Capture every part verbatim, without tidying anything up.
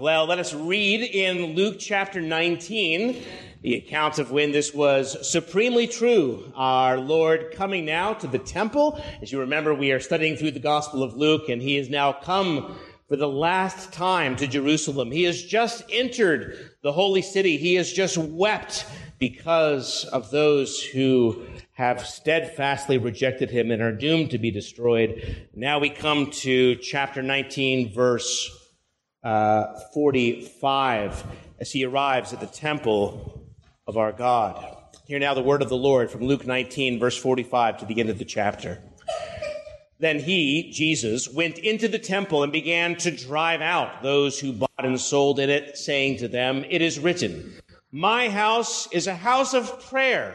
Well, let us read in Luke chapter nineteen, the account of when this was supremely true. Our Lord coming now to the temple. As you remember, we are studying through the Gospel of Luke, and he has now come for the last time to Jerusalem. He has just entered the holy city. He has just wept because of those who have steadfastly rejected him and are doomed to be destroyed. Now we come to chapter nineteen, verse uh, forty-five, as he arrives at the temple of our God. Hear now the word of the Lord from Luke nineteen, verse forty-five to the end of the chapter. Then he, Jesus, went into the temple and began to drive out those who bought and sold in it, saying to them, "It is written, my house is a house of prayer,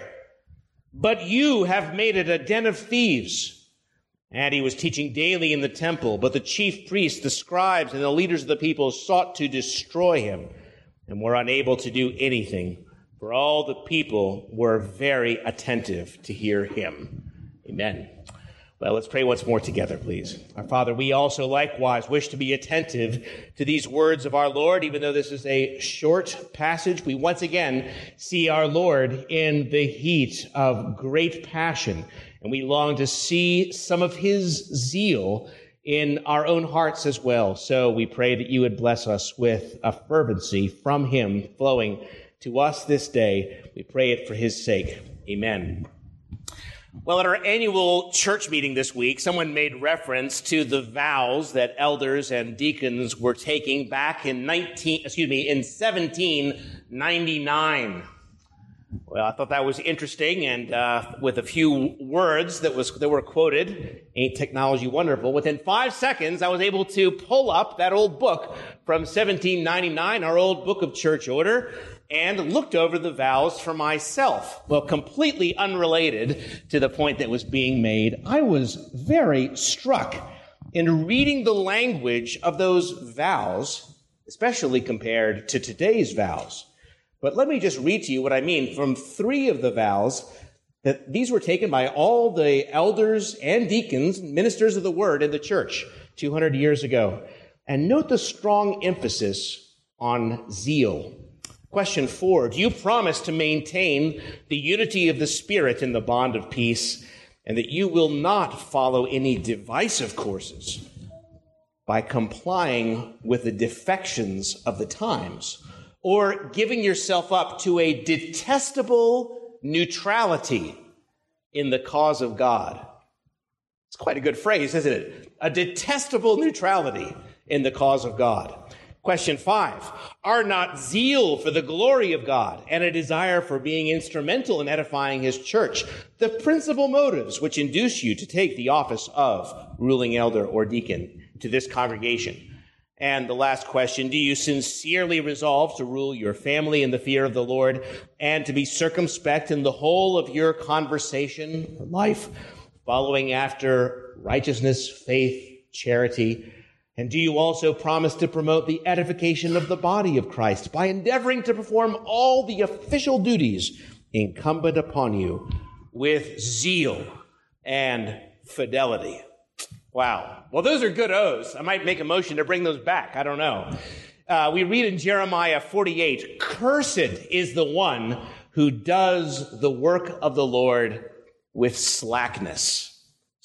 but you have made it a den of thieves." And he was teaching daily in the temple, but the chief priests, the scribes, and the leaders of the people sought to destroy him and were unable to do anything, for all the people were very attentive to hear him. Amen. Well, let's pray once more together, please. Our Father, we also likewise wish to be attentive to these words of our Lord. Even though this is a short passage, we once again see our Lord in the heat of great passion, and we long to see some of his zeal in our own hearts as well. So we pray that you would bless us with a fervency from him flowing to us this day. We pray it for his sake. Amen. Well, at our annual church meeting this week, someone made reference to the vows that elders and deacons were taking back in nineteen, excuse me, in seventeen ninety-nine. Well, I thought that was interesting, and uh, with a few words that was that were quoted, ain't technology wonderful? Within five seconds, I was able to pull up that old book from seventeen ninety-nine, our old book of church order, and looked over the vows for myself. Well, completely unrelated to the point that was being made, I was very struck in reading the language of those vows, especially compared to today's vows. But let me just read to you what I mean from three of the vows, that these were taken by all the elders and deacons, ministers of the word in the church two hundred years ago. And note the strong emphasis on zeal. Question four, do you promise to maintain the unity of the Spirit in the bond of peace, and that you will not follow any divisive courses by complying with the defections of the times, or giving yourself up to a detestable neutrality in the cause of God? It's quite a good phrase, isn't it? A detestable neutrality in the cause of God. Question five, are not zeal for the glory of God and a desire for being instrumental in edifying his church the principal motives which induce you to take the office of ruling elder or deacon to this congregation? And the last question, do you sincerely resolve to rule your family in the fear of the Lord and to be circumspect in the whole of your conversation, life, following after righteousness, faith, charity? And do you also promise to promote the edification of the body of Christ by endeavoring to perform all the official duties incumbent upon you with zeal and fidelity? Wow. Well, those are good oaths. I might make a motion to bring those back. I don't know. Uh, we read in Jeremiah forty-eight, "Cursed is the one who does the work of the Lord with slackness."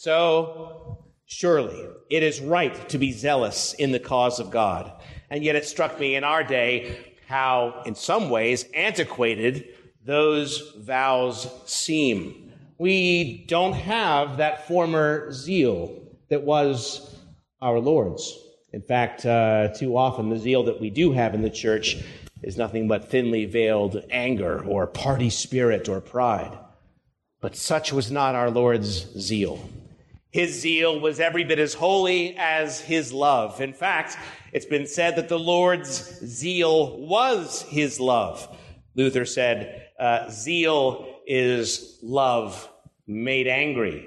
So, surely it is right to be zealous in the cause of God. And yet it struck me in our day how, in some ways, antiquated those vows seem. We don't have that former zeal that was our Lord's. In fact, uh, too often the zeal that we do have in the church is nothing but thinly veiled anger or party spirit or pride. But such was not our Lord's zeal. His zeal was every bit as holy as his love. In fact, it's been said that the Lord's zeal was his love. Luther said, uh, zeal is love made angry.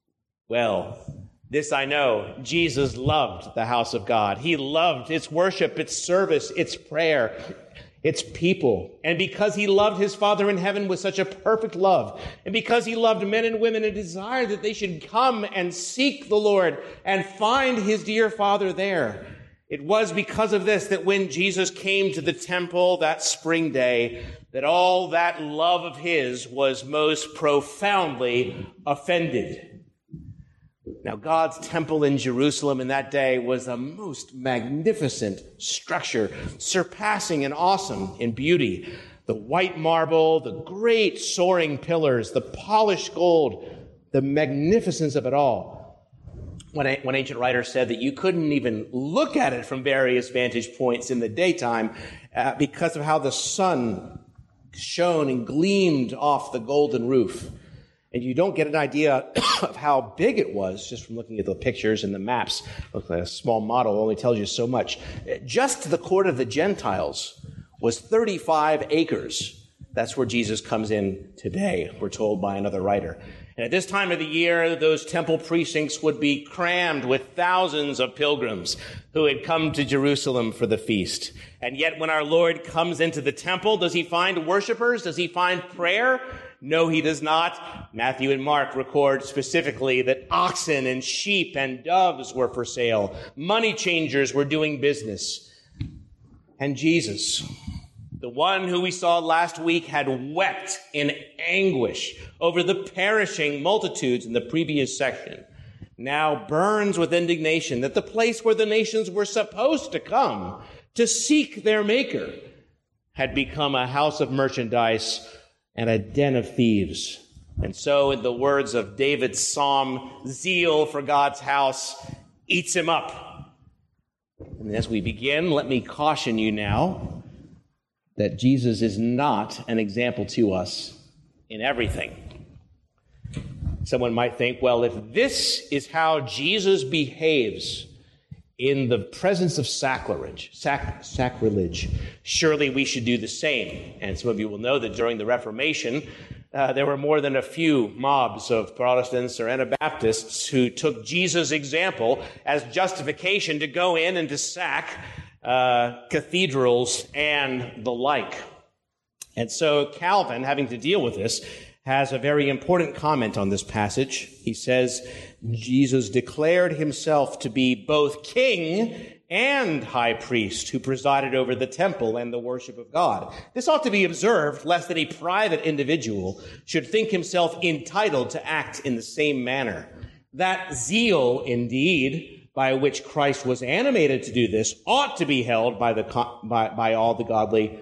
Well, this I know, Jesus loved the house of God. He loved its worship, its service, its prayer, its people. And because he loved his Father in heaven with such a perfect love, and because he loved men and women and desired that they should come and seek the Lord and find his dear Father there, It was because of this that when Jesus came to the temple that spring day, that all that love of his was most profoundly offended. Now, God's temple in Jerusalem in that day was a most magnificent structure, surpassing and awesome in beauty. The white marble, the great soaring pillars, the polished gold, the magnificence of it all. When one ancient writer said that you couldn't even look at it from various vantage points in the daytime uh, because of how the sun shone and gleamed off the golden roof. And you don't get an idea of how big it was just from looking at the pictures and the maps. Looks like a small model only tells you so much. Just the court of the Gentiles was thirty-five acres. That's where Jesus comes in today, we're told by another writer. And at this time of the year, those temple precincts would be crammed with thousands of pilgrims who had come to Jerusalem for the feast. And yet when our Lord comes into the temple, does he find worshipers? Does he find prayer? No, he does not. Matthew and Mark record specifically that oxen and sheep and doves were for sale. Money changers were doing business. And Jesus, the one who we saw last week, had wept in anguish over the perishing multitudes in the previous section, now burns with indignation that the place where the nations were supposed to come to seek their Maker had become a house of merchandise and a den of thieves. And so, in the words of David's psalm, zeal for God's house eats him up. And as we begin, let me caution you now that Jesus is not an example to us in everything. Someone might think, well, if this is how Jesus behaves in the presence of sacrilege, sac- sacrilege, surely we should do the same. And some of you will know that during the Reformation, uh, there were more than a few mobs of Protestants or Anabaptists who took Jesus' example as justification to go in and to sack Uh, cathedrals and the like. And so Calvin, having to deal with this, has a very important comment on this passage. He says, Jesus declared himself to be both king and high priest who presided over the temple and the worship of God. This ought to be observed lest any private individual should think himself entitled to act in the same manner. That zeal, indeed, by which Christ was animated to do this, ought to be held by the by, by all the godly,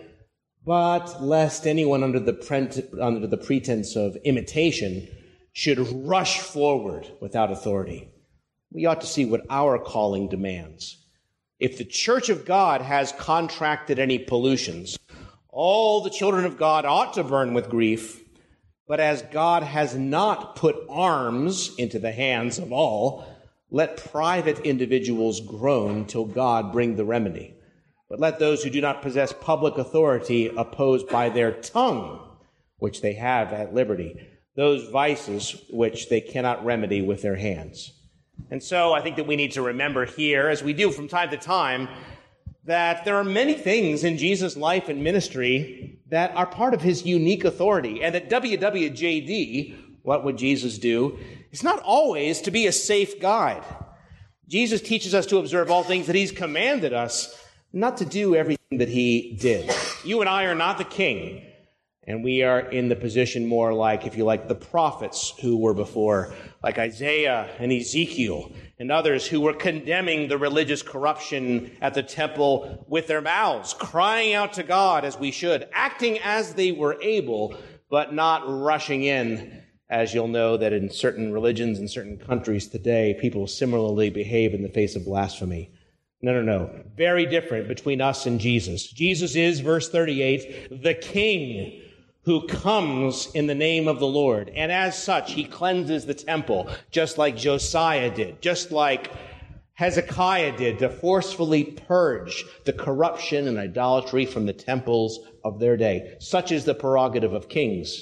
but lest anyone under the pre- under the pretense of imitation should rush forward without authority. We ought to see what our calling demands. If the church of God has contracted any pollutions, all the children of God ought to burn with grief, but as God has not put arms into the hands of all, let private individuals groan till God bring the remedy. But let those who do not possess public authority oppose by their tongue, which they have at liberty, those vices which they cannot remedy with their hands. And so I think that we need to remember here, as we do from time to time, that there are many things in Jesus' life and ministry that are part of his unique authority, and that W W J D, what would Jesus do, it's not always to be a safe guide. Jesus teaches us to observe all things that he's commanded us, not to do everything that he did. You and I are not the king, and we are in the position more like, if you like, the prophets who were before, like Isaiah and Ezekiel and others who were condemning the religious corruption at the temple with their mouths, crying out to God as we should, acting as they were able, but not rushing in. As you'll know that in certain religions and certain countries today, people similarly behave in the face of blasphemy. No, no, no. Very different between us and Jesus. Jesus is, verse thirty-eight, the King who comes in the name of the Lord. And as such, he cleanses the temple, just like Josiah did, just like Hezekiah did, to forcefully purge the corruption and idolatry from the temples of their day. Such is the prerogative of kings.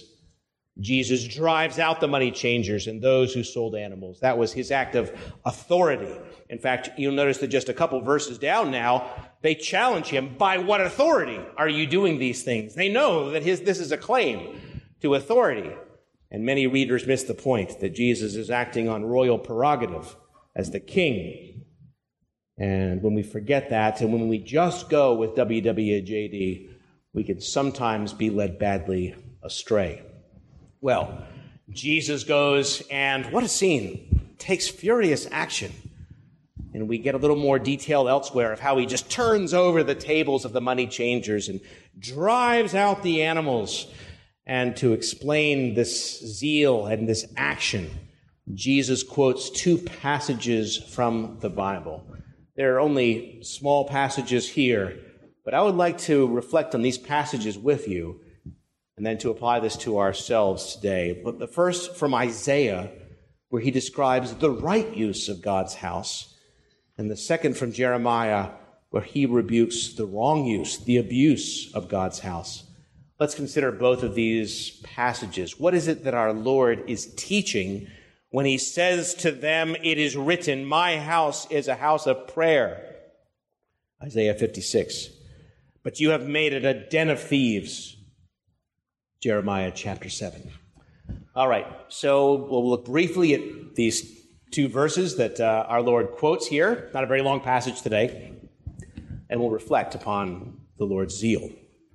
Jesus drives out the money changers and those who sold animals. That was his act of authority. In fact, you'll notice that just a couple verses down now, they challenge him, by what authority are you doing these things? They know that his, this is a claim to authority. And many readers miss the point that Jesus is acting on royal prerogative as the king. And when we forget that, and when we just go with W W J D, we can sometimes be led badly astray. Well, Jesus goes, and what a scene, takes furious action. And we get a little more detail elsewhere of how he just turns over the tables of the money changers and drives out the animals. And to explain this zeal and this action, Jesus quotes two passages from the Bible. There are only small passages here, but I would like to reflect on these passages with you and then to apply this to ourselves today. But the first from Isaiah, where he describes the right use of God's house, and the second from Jeremiah, where he rebukes the wrong use, the abuse of God's house. Let's consider both of these passages. What is it that our Lord is teaching when he says to them, "It is written, my house is a house of prayer"? Isaiah fifty-six. But you have made it a den of thieves. Jeremiah chapter seven. All right, so we'll look briefly at these two verses that uh, our Lord quotes here. Not a very long passage today. And we'll reflect upon the Lord's zeal.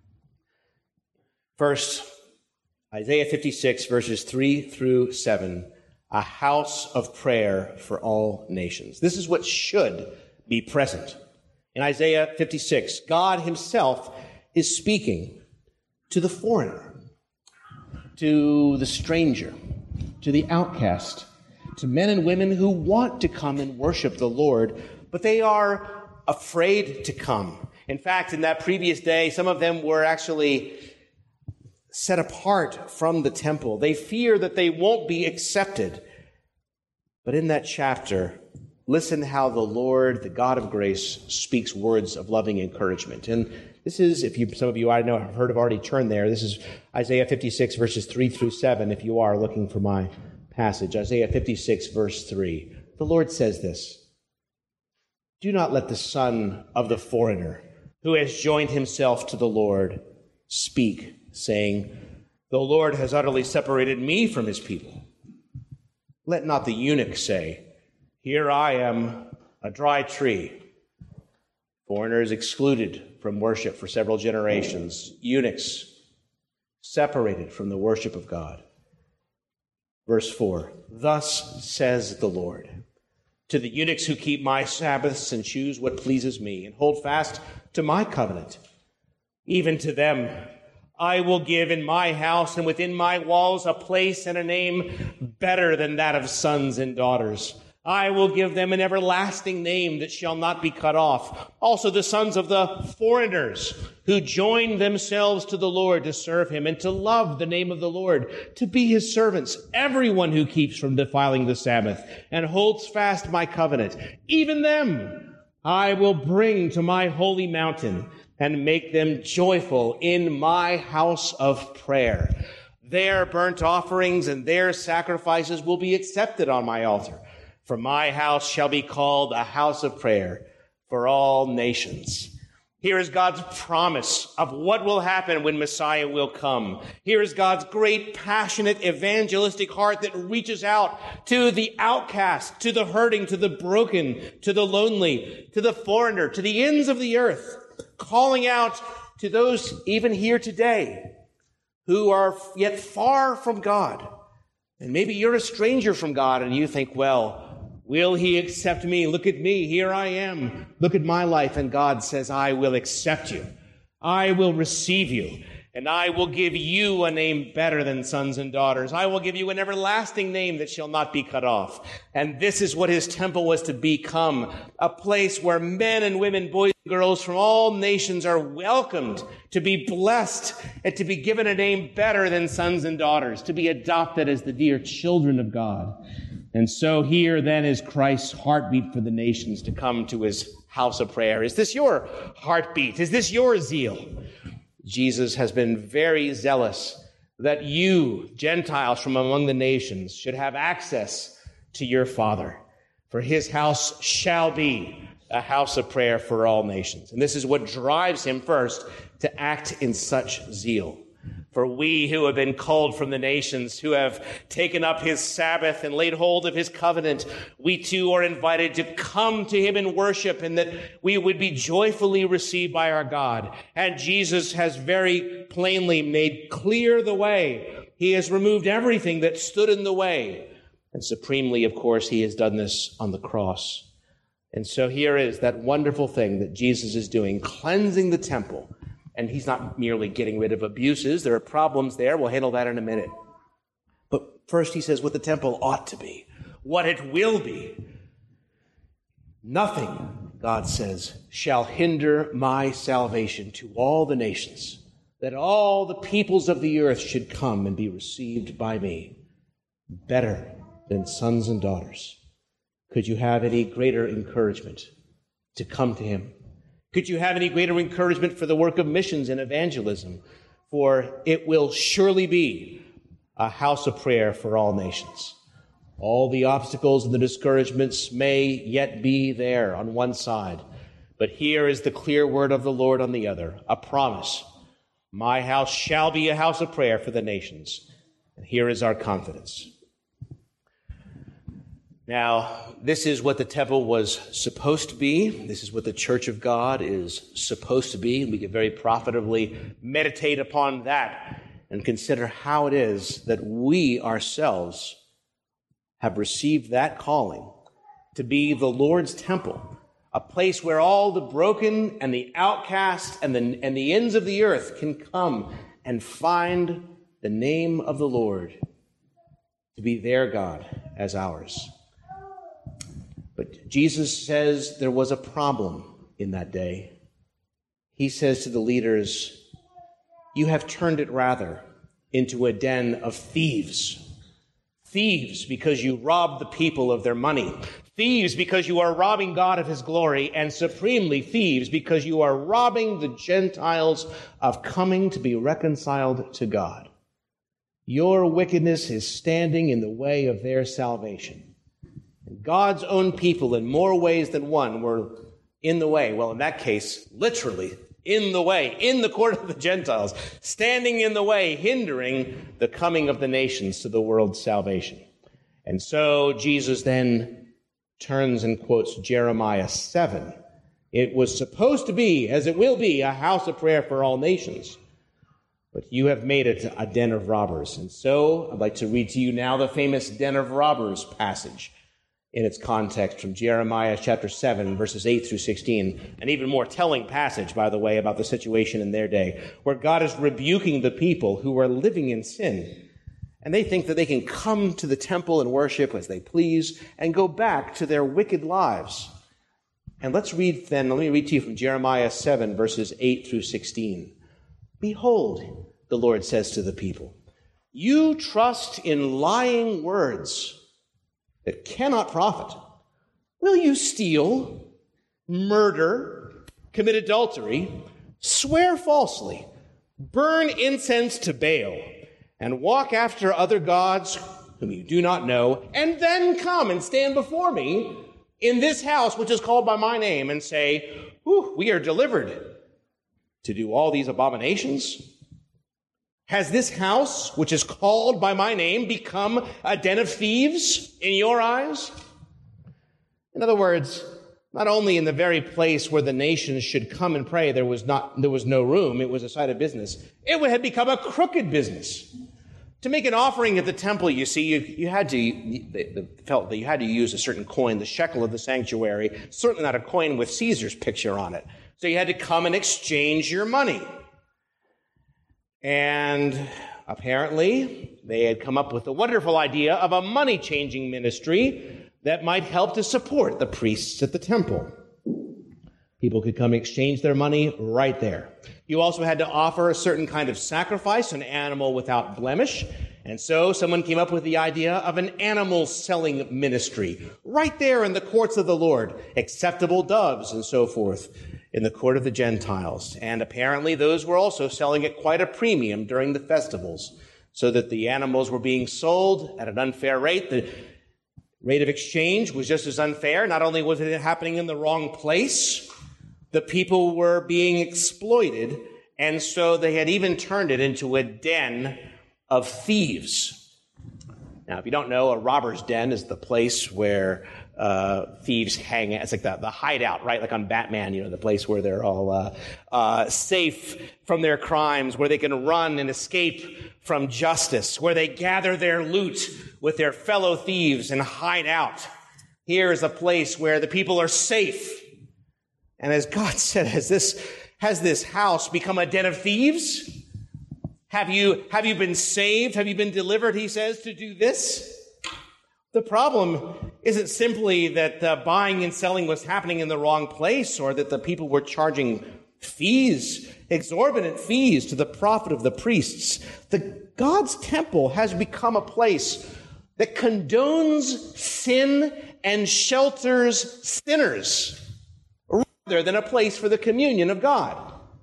First, Isaiah fifty-six, verses three through seven, a house of prayer for all nations. This is what should be present. In Isaiah fifty-six, God himself is speaking to the foreigner, to the stranger, to the outcast, to men and women who want to come and worship the Lord, but they are afraid to come. In fact, in that previous day, some of them were actually set apart from the temple. They fear that they won't be accepted. But in that chapter, listen how the Lord, the God of grace, speaks words of loving encouragement. And this is, if you, some of you I know have heard have already turned there, this is Isaiah fifty-six, verses three through seven, if you are looking for my passage. Isaiah fifty-six, verse three. The Lord says this: "Do not let the son of the foreigner who has joined himself to the Lord speak, saying, 'The Lord has utterly separated me from his people.' Let not the eunuch say, 'Here I am, a dry tree.'" Foreigners excluded from worship for several generations. Eunuchs separated from the worship of God. Verse four, "Thus says the Lord, to the eunuchs who keep my Sabbaths and choose what pleases me and hold fast to my covenant, even to them I will give in my house and within my walls a place and a name better than that of sons and daughters. I will give them an everlasting name that shall not be cut off. Also the sons of the foreigners who join themselves to the Lord to serve him and to love the name of the Lord, to be his servants, everyone who keeps from defiling the Sabbath and holds fast my covenant, even them I will bring to my holy mountain and make them joyful in my house of prayer. Their burnt offerings and their sacrifices will be accepted on my altar. For my house shall be called a house of prayer for all nations." Here is God's promise of what will happen when Messiah will come. Here is God's great, passionate, evangelistic heart that reaches out to the outcast, to the hurting, to the broken, to the lonely, to the foreigner, to the ends of the earth, calling out to those even here today who are yet far from God. And maybe you're a stranger from God and you think, well, will he accept me? Look at me. Here I am. Look at my life. And God says, I will accept you. I will receive you. And I will give you a name better than sons and daughters. I will give you an everlasting name that shall not be cut off. And this is what his temple was to become, a place where men and women, boys and girls from all nations are welcomed to be blessed and to be given a name better than sons and daughters, to be adopted as the dear children of God. And so here then is Christ's heartbeat for the nations to come to his house of prayer. Is this your heartbeat? Is this your zeal? Jesus has been very zealous that you, Gentiles from among the nations, should have access to your Father. For his house shall be a house of prayer for all nations. And this is what drives him first to act in such zeal. For we who have been called from the nations, who have taken up his Sabbath and laid hold of his covenant, we too are invited to come to him in worship, and that we would be joyfully received by our God. And Jesus has very plainly made clear the way. He has removed everything that stood in the way. And supremely, of course, he has done this on the cross. And so here is that wonderful thing that Jesus is doing, cleansing the temple. And he's not merely getting rid of abuses. There are problems there. We'll handle that in a minute. But first he says what the temple ought to be, what it will be. Nothing, God says, shall hinder my salvation to all the nations, that all the peoples of the earth should come and be received by me, better than sons and daughters. Could you have any greater encouragement to come to him? Could you have any greater encouragement for the work of missions and evangelism? For it will surely be a house of prayer for all nations. All the obstacles and the discouragements may yet be there on one side, but here is the clear word of the Lord on the other, a promise. My house shall be a house of prayer for the nations. And here is our confidence. Now, this is what the temple was supposed to be. This is what the church of God is supposed to be. We can very profitably meditate upon that and consider how it is that we ourselves have received that calling to be the Lord's temple, a place where all the broken and the outcast and the, and the ends of the earth can come and find the name of the Lord to be their God as ours. But Jesus says there was a problem in that day. He says to the leaders, you have turned it rather into a den of thieves. Thieves because you rob the people of their money. Thieves because you are robbing God of his glory. And supremely thieves because you are robbing the Gentiles of coming to be reconciled to God. Your wickedness is standing in the way of their salvation. God's own people, in more ways than one, were in the way. Well, in that case, literally in the way, in the court of the Gentiles, standing in the way, hindering the coming of the nations to the world's salvation. And so Jesus then turns and quotes Jeremiah seven. It was supposed to be, as it will be, a house of prayer for all nations. But you have made it a den of robbers. And so I'd like to read to you now the famous den of robbers passage in its context from Jeremiah chapter seven, verses eight through sixteen, an even more telling passage, by the way, about the situation in their day, where God is rebuking the people who are living in sin. And they think that they can come to the temple and worship as they please and go back to their wicked lives. And let's read then, let me read to you from Jeremiah seven, verses eight through sixteen. Behold, the Lord says to the people, you trust in lying words that cannot profit. Will you steal, murder, commit adultery, swear falsely, burn incense to Baal, and walk after other gods whom you do not know, and then come and stand before me in this house which is called by my name and say, whew, we are delivered to do all these abominations? Has this house, which is called by my name, become a den of thieves in your eyes? In other words, not only in the very place where the nations should come and pray, there was not, there was no room, it was a site of business. It had become a crooked business. To make an offering at the temple, you see, you, you had to, you, they felt that you had to use a certain coin, the shekel of the sanctuary, certainly not a coin with Caesar's picture on it. So you had to come and exchange your money. And apparently, they had come up with the wonderful idea of a money-changing ministry that might help to support the priests at the temple. People could come exchange their money right there. You also had to offer a certain kind of sacrifice, an animal without blemish. And so someone came up with the idea of an animal selling ministry right there in the courts of the Lord, acceptable doves and so forth in the court of the Gentiles. And apparently those were also selling at quite a premium during the festivals, so that the animals were being sold at an unfair rate. The rate of exchange was just as unfair. Not only was it happening in the wrong place, the people were being exploited And so they had even turned it into a den of thieves. Now, if you don't know, a robber's den is the place where uh, thieves hang out. It's like the, the hideout, right? Like on Batman, you know, the place where they're all uh, uh, safe from their crimes, where they can run and escape from justice, where they gather their loot with their fellow thieves and hide out. Here is a place where the people are safe. And as God said, has this, has this house become a den of thieves? Have you, have you been saved? Have you been delivered, he says, to do this? The problem isn't simply that uh, buying and selling was happening in the wrong place, or that the people were charging fees, exorbitant fees to the profit of the priests. The God's temple has become a place that condones sin and shelters sinners, rather than a place for the communion of God.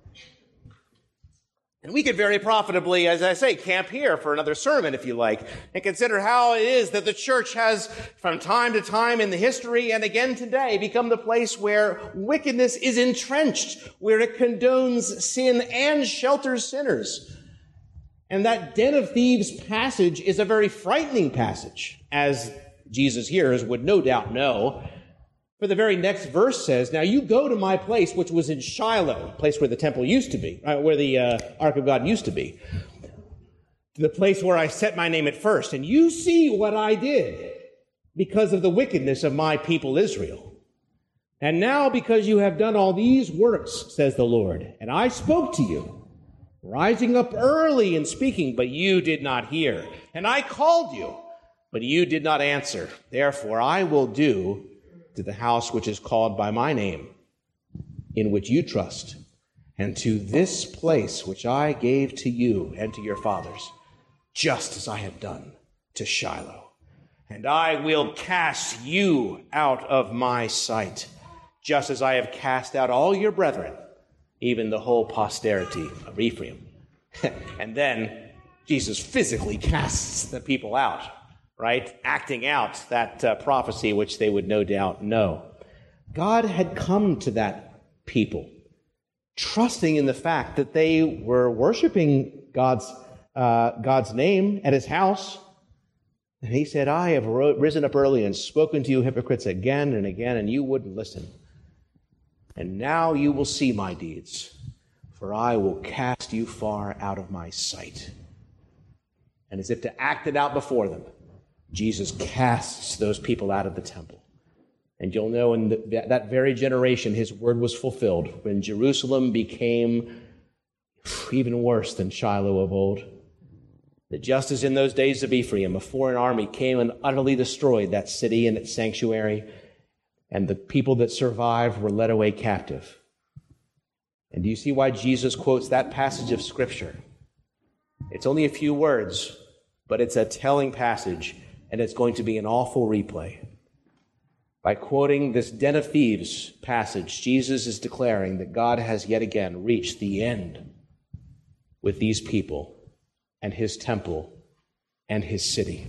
And we could very profitably, as I say, camp here for another sermon, if you like, and consider how it is that the church has, from time to time in the history and again today, become the place where wickedness is entrenched, where it condones sin and shelters sinners. And that den of thieves passage is a very frightening passage, as Jesus' hearers would no doubt know. For the very next verse says, now you go to my place, which was in Shiloh, place where the temple used to be, uh, where the uh, Ark of God used to be, to the place where I set my name at first, and you see what I did because of the wickedness of my people Israel. And now because you have done all these works, says the Lord, and I spoke to you, rising up early and speaking, but you did not hear. And I called you, but you did not answer. Therefore I will do to the house which is called by my name, in which you trust, and to this place which I gave to you and to your fathers, just as I have done to Shiloh. And I will cast you out of my sight, just as I have cast out all your brethren, even the whole posterity of Ephraim. And then Jesus physically casts the people out, right? Acting out that uh, prophecy, which they would no doubt know. God had come to that people, trusting in the fact that they were worshiping God's, uh, God's name at his house. And he said, I have ro- risen up early and spoken to you hypocrites again and again, and you wouldn't listen. And now you will see my deeds, for I will cast you far out of my sight. And as if to act it out before them, Jesus casts those people out of the temple. And you'll know in the, that very generation, his word was fulfilled when Jerusalem became even worse than Shiloh of old. That just as in those days of Ephraim, a foreign army came and utterly destroyed that city and its sanctuary, and the people that survived were led away captive. And do you see why Jesus quotes that passage of Scripture? It's only a few words, but it's a telling passage. And it's going to be an awful replay. By quoting this den of thieves passage, Jesus is declaring that God has yet again reached the end with these people and his temple and his city.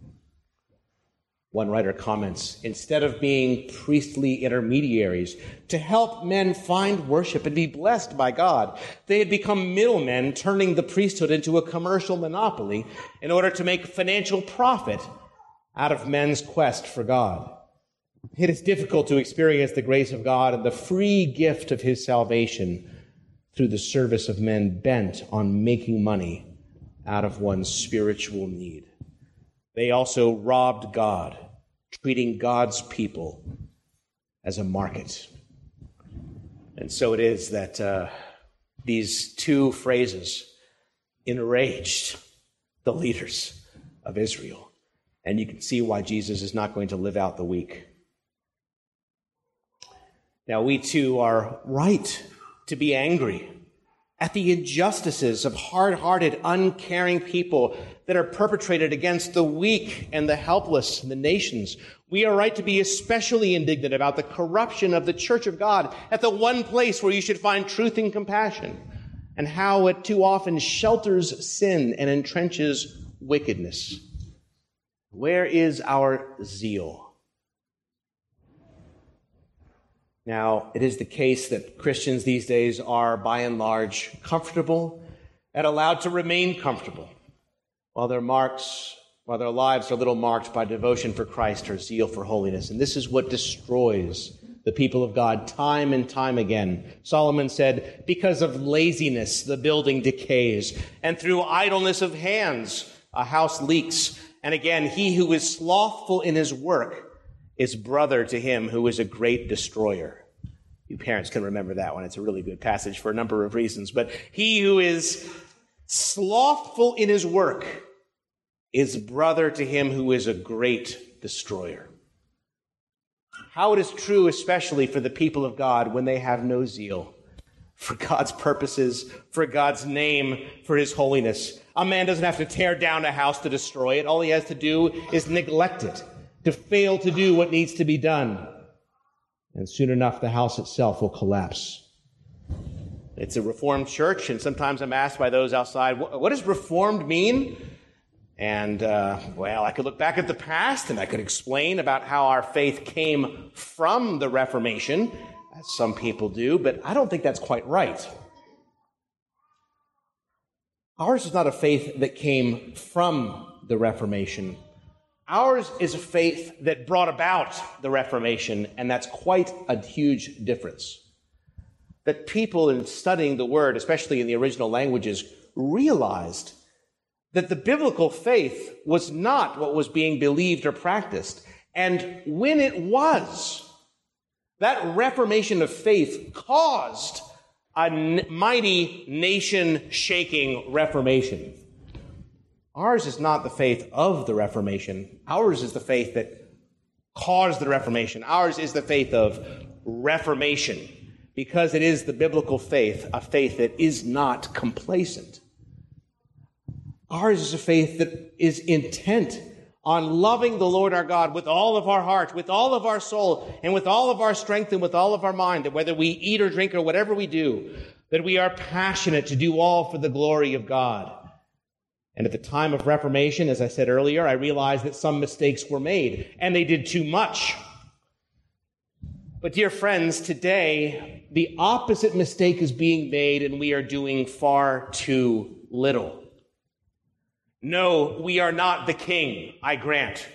One writer comments, instead of being priestly intermediaries to help men find worship and be blessed by God, they had become middlemen, turning the priesthood into a commercial monopoly in order to make financial profit out of men's quest for God. It is difficult to experience the grace of God and the free gift of his salvation through the service of men bent on making money out of one's spiritual need. They also robbed God, treating God's people as a market. And so it is that uh, these two phrases enraged the leaders of Israel. And you can see why Jesus is not going to live out the week. Now, we too are right to be angry at the injustices of hard-hearted, uncaring people that are perpetrated against the weak and the helpless in the nations. We are right to be especially indignant about the corruption of the Church of God at the one place where you should find truth and compassion, and how it too often shelters sin and entrenches wickedness. Where is our zeal? Now, it is the case that Christians these days are, by and large, comfortable and allowed to remain comfortable, while their marks, while their lives are little marked by devotion for Christ or zeal for holiness. And this is what destroys the people of God time and time again. Solomon said, because of laziness, the building decays, and through idleness of hands, a house leaks. And again, he who is slothful in his work is brother to him who is a great destroyer. You parents can remember that one. It's a really good passage for a number of reasons. But he who is slothful in his work is brother to him who is a great destroyer. How it is true, especially for the people of God, when they have no zeal for God's purposes, for God's name, for his holiness. A man doesn't have to tear down a house to destroy it. All he has to do is neglect it, to fail to do what needs to be done. And soon enough, the house itself will collapse. It's a Reformed church, and sometimes I'm asked by those outside, what does Reformed mean? And, uh, well, I could look back at the past, and I could explain about how our faith came from the Reformation, as some people do, but I don't think that's quite right. Ours is not a faith that came from the Reformation. Ours is a faith that brought about the Reformation, and that's quite a huge difference. That people in studying the Word, especially in the original languages, realized that the biblical faith was not what was being believed or practiced. And when it was, that reformation of faith caused a n- mighty nation-shaking reformation. Ours is not the faith of the Reformation. Ours is the faith that caused the Reformation. Ours is the faith of reformation, because it is the biblical faith, a faith that is not complacent. Ours is a faith that is intent on loving the Lord our God with all of our heart, with all of our soul, and with all of our strength, and with all of our mind, that whether we eat or drink or whatever we do, that we are passionate to do all for the glory of God. And at the time of Reformation, as I said earlier, I realized that some mistakes were made, and they did too much. But dear friends, today, the opposite mistake is being made, and we are doing far too little. No, we are not the king, I grant.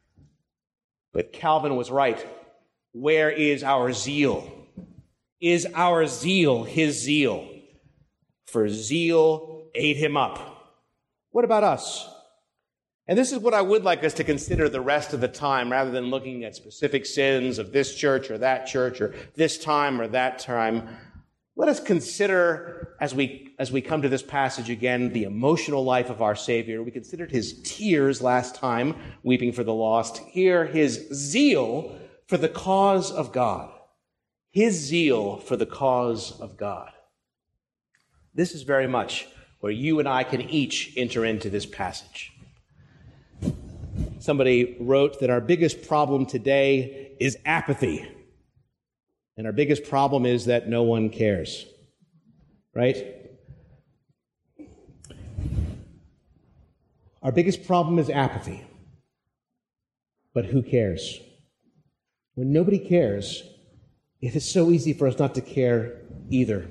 But Calvin was right. Where is our zeal? Is our zeal his zeal? For zeal ate him up. What about us? And this is what I would like us to consider the rest of the time, rather than looking at specific sins of this church or that church or this time or that time. Let us consider, as we as we come to this passage again, the emotional life of our Savior. We considered his tears last time, weeping for the lost. Here, his zeal for the cause of God. His zeal for the cause of God. This is very much where you and I can each enter into this passage. Somebody wrote that our biggest problem today is apathy. And our biggest problem is that no one cares, right? Our biggest problem is apathy. But who cares? When nobody cares, it is so easy for us not to care either.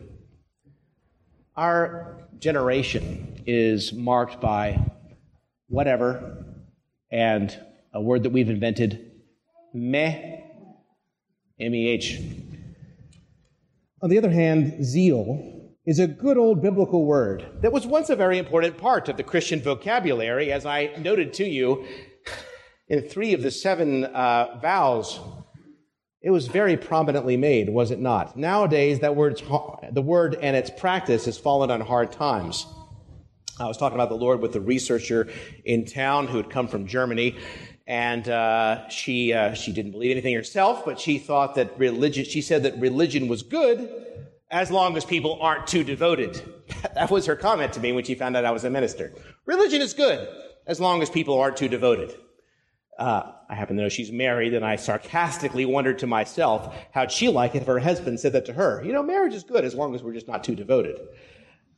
Our generation is marked by whatever and a word that we've invented, meh, M E H. On the other hand, zeal is a good old biblical word that was once a very important part of the Christian vocabulary, as I noted to you in three of the seven uh, vows. It was very prominently made, was it not? Nowadays, that word's, the word and its practice has fallen on hard times. I was talking about the Lord with a researcher in town who had come from Germany, and uh, she uh, she didn't believe anything herself, but she thought that religion, she said that religion was good as long as people aren't too devoted. That was her comment to me when she found out I was a minister. Religion is good as long as people aren't too devoted. Uh, I happen to know she's married, and I sarcastically wondered to myself how'd she like it if her husband said that to her. You know, marriage is good as long as we're just not too devoted.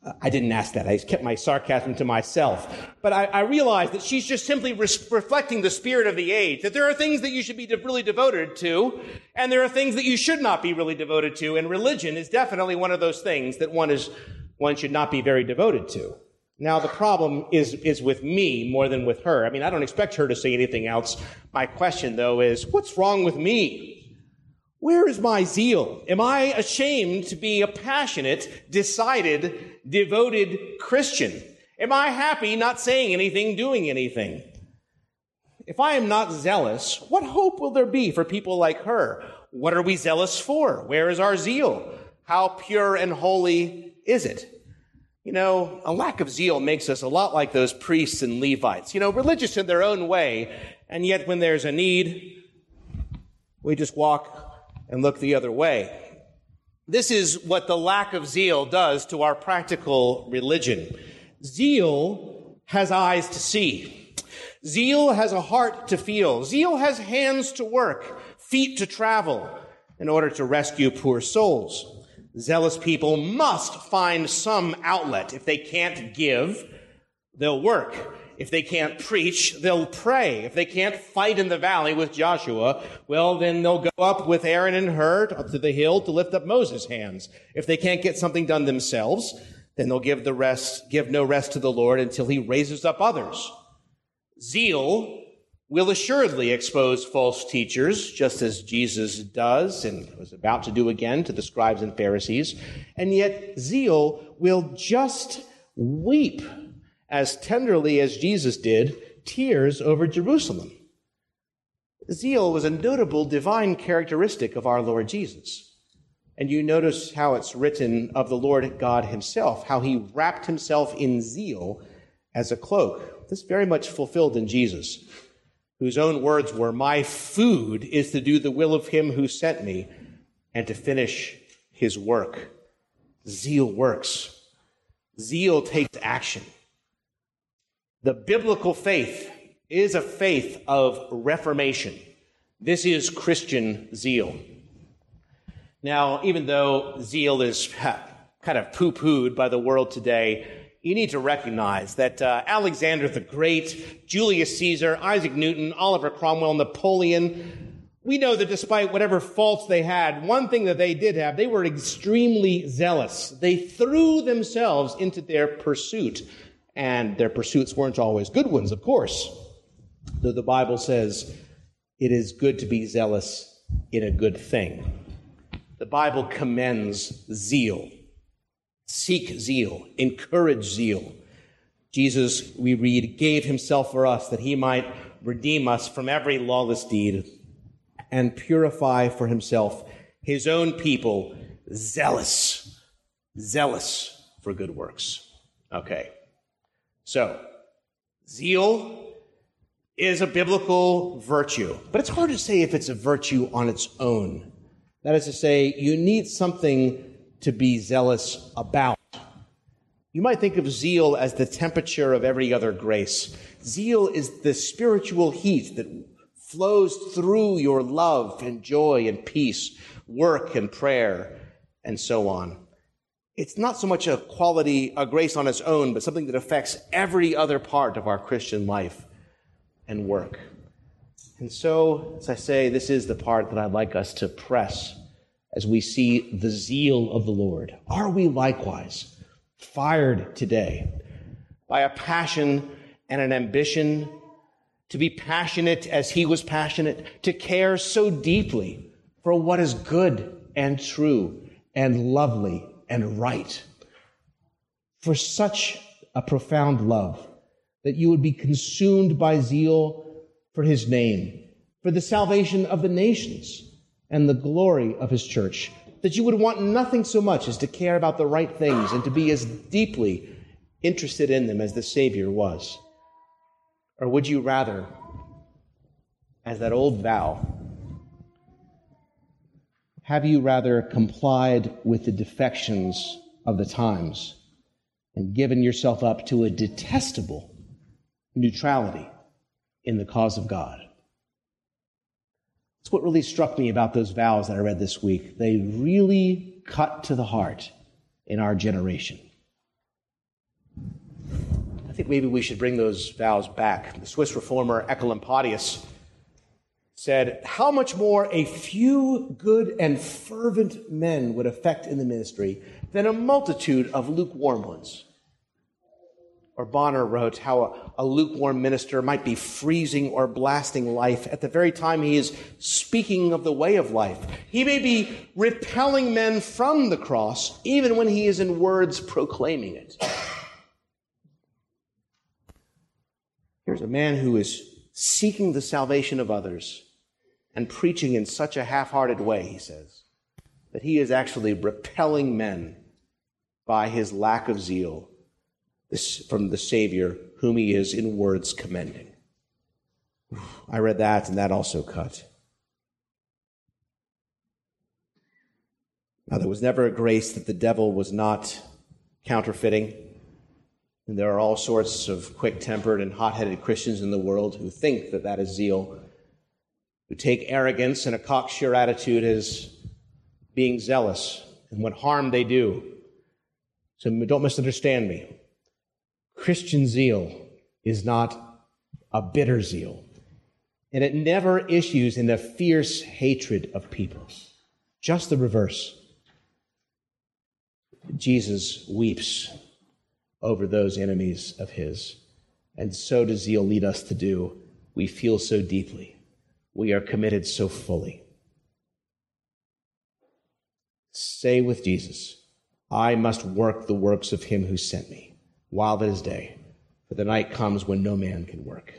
I didn't ask that. I kept my sarcasm to myself. But I, I realized that she's just simply res- reflecting the spirit of the age, that there are things that you should be de- really devoted to, and there are things that you should not be really devoted to, and religion is definitely one of those things that one is one should not be very devoted to. Now, the problem is, is with me more than with her. I mean, I don't expect her to say anything else. My question, though, is, what's wrong with me? Where is my zeal? Am I ashamed to be a passionate, decided, devoted Christian? Am I happy not saying anything, doing anything? If I am not zealous, what hope will there be for people like her? What are we zealous for? Where is our zeal? How pure and holy is it? You know, a lack of zeal makes us a lot like those priests and Levites. You know, religious in their own way, and yet when there's a need, we just walk and look the other way. This is what the lack of zeal does to our practical religion. Zeal has eyes to see. Zeal has a heart to feel. Zeal has hands to work, feet to travel in order to rescue poor souls. Zealous people must find some outlet. If they can't give, they'll work. If they can't preach, they'll pray. If they can't fight in the valley with Joshua, well, then they'll go up with Aaron and Hur up to the hill to lift up Moses' hands. If they can't get something done themselves, then they'll give the rest, give no rest to the Lord until he raises up others. Zeal will assuredly expose false teachers, just as Jesus does and was about to do again to the scribes and Pharisees. And yet zeal will just weep as tenderly as Jesus did, tears over Jerusalem. Zeal was a notable divine characteristic of our Lord Jesus. And you notice how it's written of the Lord God himself, how he wrapped himself in zeal as a cloak. This very much fulfilled in Jesus, whose own words were, "My food is to do the will of him who sent me and to finish his work." Zeal works. Zeal takes action. The biblical faith is a faith of reformation. This is Christian zeal. Now, even though zeal is kind of poo-pooed by the world today, you need to recognize that uh, Alexander the Great, Julius Caesar, Isaac Newton, Oliver Cromwell, Napoleon, we know that despite whatever faults they had, one thing that they did have, they were extremely zealous. They threw themselves into their pursuit. And their pursuits weren't always good ones, of course. Though the Bible says it is good to be zealous in a good thing. The Bible commends zeal. Seek zeal. Encourage zeal. Jesus, we read, gave himself for us that he might redeem us from every lawless deed and purify for himself his own people, zealous, zealous for good works. Okay. So, zeal is a biblical virtue, but it's hard to say if it's a virtue on its own. That is to say, you need something to be zealous about. You might think of zeal as the temperature of every other grace. Zeal is the spiritual heat that flows through your love and joy and peace, work and prayer, and so on. It's not so much a quality, a grace on its own, but something that affects every other part of our Christian life and work. And so, as I say, this is the part that I'd like us to press as we see the zeal of the Lord. Are we likewise fired today by a passion and an ambition to be passionate as he was passionate, to care so deeply for what is good and true and lovely and right, for such a profound love that you would be consumed by zeal for his name, for the salvation of the nations and the glory of his church, that you would want nothing so much as to care about the right things and to be as deeply interested in them as the Savior was? Or would you rather, as that old vow, have you rather complied with the defections of the times and given yourself up to a detestable neutrality in the cause of God? That's what really struck me about those vows that I read this week. They really cut to the heart in our generation. think maybe we should bring those vows back. The Swiss reformer Ecolampadius said, how much more a few good and fervent men would effect in the ministry than a multitude of lukewarm ones. Or Bonner wrote how a, a lukewarm minister might be freezing or blasting life at the very time he is speaking of the way of life. He may be repelling men from the cross, even when he is in words proclaiming it. Here's a man who is seeking the salvation of others and preaching in such a half-hearted way, he says, that he is actually repelling men by his lack of zeal this, from the Savior whom he is in words commending. I read that, and that also cut. Now, there was never a grace that the devil was not counterfeiting. And there are all sorts of quick-tempered and hot-headed Christians in the world who think that that is zeal, who take arrogance and a cocksure attitude as being zealous and what harm they do. So don't misunderstand me. Christian zeal is not a bitter zeal, and it never issues in a fierce hatred of people. Just the reverse. Jesus weeps over those enemies of his, and so does zeal lead us to do. We feel so deeply. We are committed so fully. Say with Jesus, I must work the works of him who sent me while it is day, for the night comes when no man can work.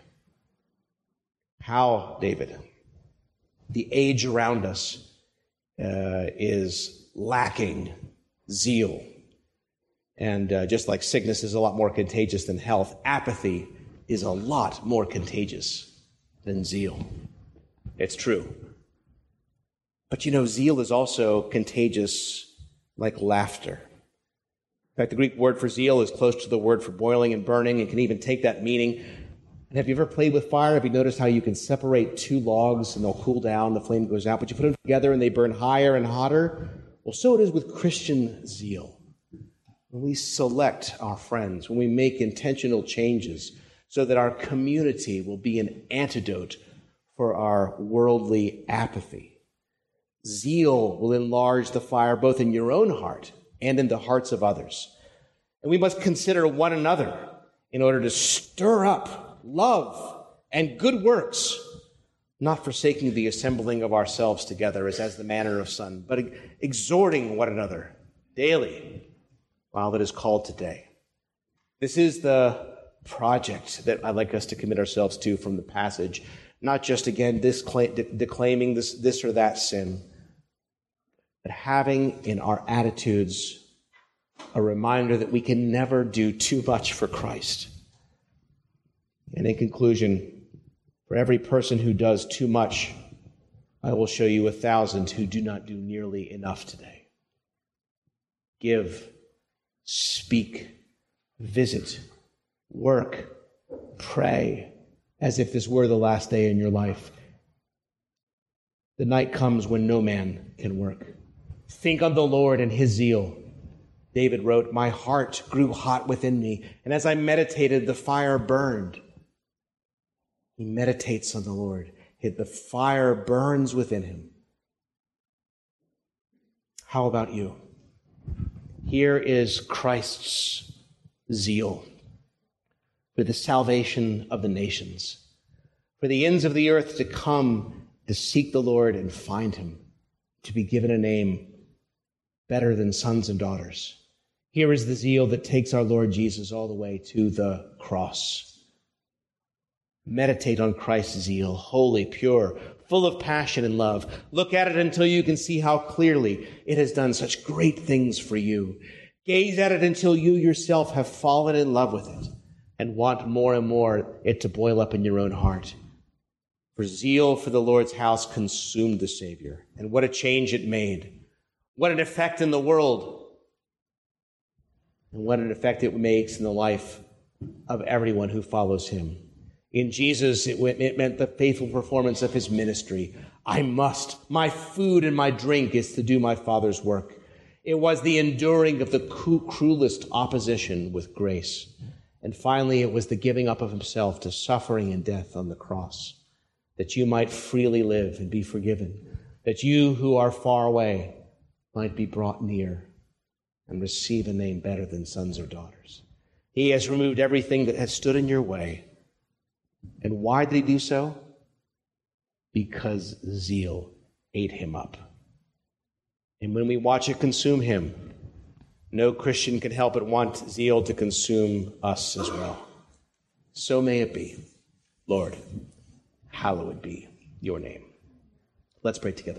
How, David? The age around us uh, is lacking zeal. And uh, just like sickness is a lot more contagious than health, apathy is a lot more contagious than zeal. It's true. But you know, zeal is also contagious like laughter. In fact, the Greek word for zeal is close to the word for boiling and burning and can even take that meaning. And have you ever played with fire? Have you noticed how you can separate two logs and they'll cool down, the flame goes out, but you put them together and they burn higher and hotter? Well, so it is with Christian zeal. When we select our friends, when we make intentional changes so that our community will be an antidote for our worldly apathy. Zeal will enlarge the fire both in your own heart and in the hearts of others. And we must consider one another in order to stir up love and good works, not forsaking the assembling of ourselves together as, as the manner of some, but exhorting one another daily while it is called today. This is the project that I'd like us to commit ourselves to from the passage, not just, again, disclaim, declaiming this, this or that sin, but having in our attitudes a reminder that we can never do too much for Christ. And in conclusion, for every person who does too much, I will show you a thousand who do not do nearly enough today. Give, speak, visit, work, pray, as if this were the last day in your life. The night comes when no man can work. Think on the Lord and his zeal. David wrote, my heart grew hot within me, and as I meditated, the fire burned. He meditates on the Lord. The fire burns within him. How about you? Here is Christ's zeal for the salvation of the nations, for the ends of the earth to come to seek the Lord and find him, to be given a name better than sons and daughters. Here is the zeal that takes our Lord Jesus all the way to the cross. Meditate on Christ's zeal, holy, pure, full of passion and love. Look at it until you can see how clearly it has done such great things for you. Gaze at it until you yourself have fallen in love with it and want more and more it to boil up in your own heart. For zeal for the Lord's house consumed the Savior. And what a change it made. What an effect in the world. And what an effect it makes in the life of everyone who follows him. In Jesus, it, went, it meant the faithful performance of his ministry. I must. My food and my drink is to do my Father's work. It was the enduring of the cruelest opposition with grace. And finally, it was the giving up of himself to suffering and death on the cross, that you might freely live and be forgiven, that you who are far away might be brought near and receive a name better than sons or daughters. He has removed everything that has stood in your way. And why did he do so? Because zeal ate him up. And when we watch it consume him, no Christian can help but want zeal to consume us as well. So may it be. Lord, hallowed be your name. Let's pray together.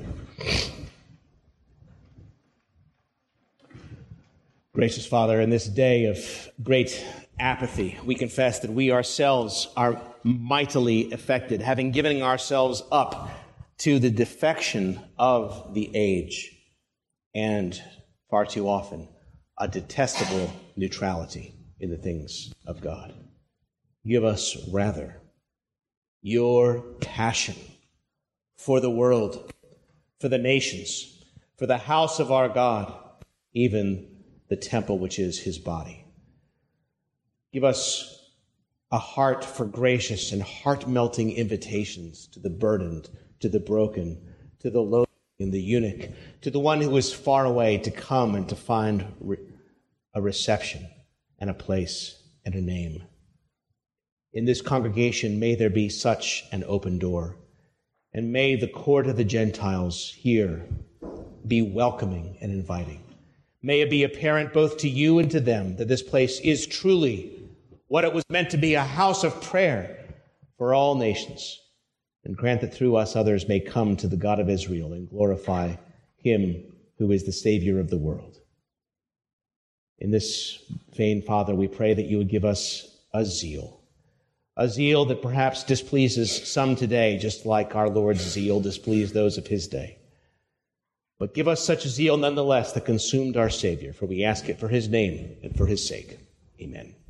Gracious Father, in this day of great apathy, we confess that we ourselves are mightily affected, having given ourselves up to the defection of the age, and far too often, a detestable neutrality in the things of God. Give us, rather, your passion for the world, for the nations, for the house of our God, even the temple which is his body. Give us a heart for gracious and heart-melting invitations to the burdened, to the broken, to the lowly and the eunuch, to the one who is far away, to come and to find re- a reception and a place and a name. In this congregation, may there be such an open door, and may the court of the Gentiles here be welcoming and inviting. May it be apparent both to you and to them that this place is truly what it was meant to be, a house of prayer for all nations. And grant that through us others may come to the God of Israel and glorify him who is the Savior of the world. In this vein, Father, we pray that you would give us a zeal, a zeal that perhaps displeases some today, just like our Lord's zeal displeased those of his day. But give us such zeal nonetheless that consumed our Savior, for we ask it for his name and for his sake. Amen.